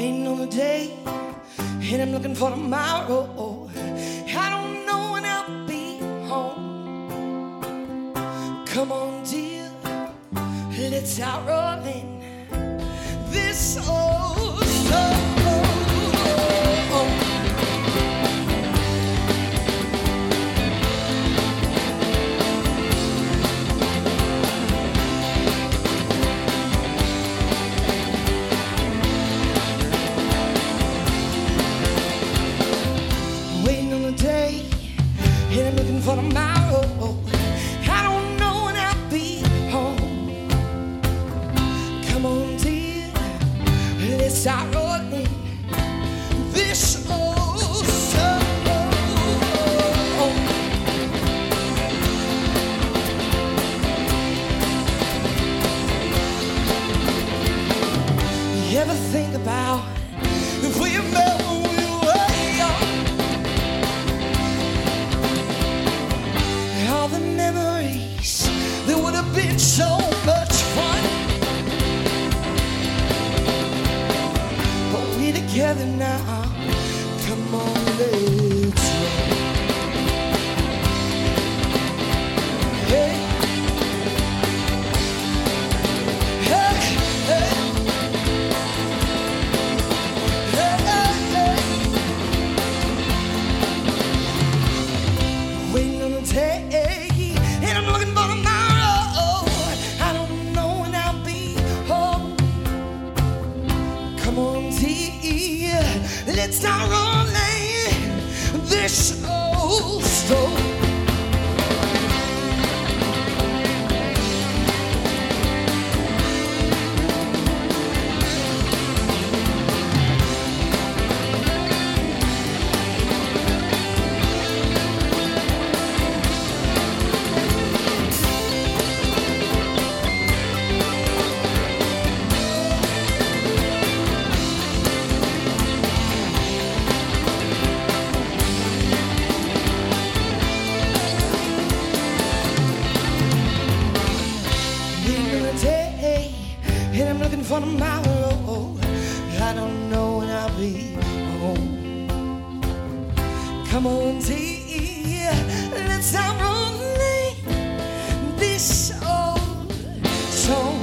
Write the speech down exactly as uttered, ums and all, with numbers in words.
waiting on the day, and I'm looking for tomorrow. I don't know when I'll be home. Come on, dear, let's start rolling this old stone. And I'm looking for tomorrow. I don't know when I'll be home. Come on, dear, let's start rolling this old stone. You ever think about if we met when we were young? All the memories, there would have been so much fun. But we're together now. Come on, let's run. Hey, hey, hey, hey, hey, hey. Waiting on the day. Let's start rolling this old stone. And I'm looking for tomorrow. I don't know when I'll be home. Come on, dear, let's start rolling this old song.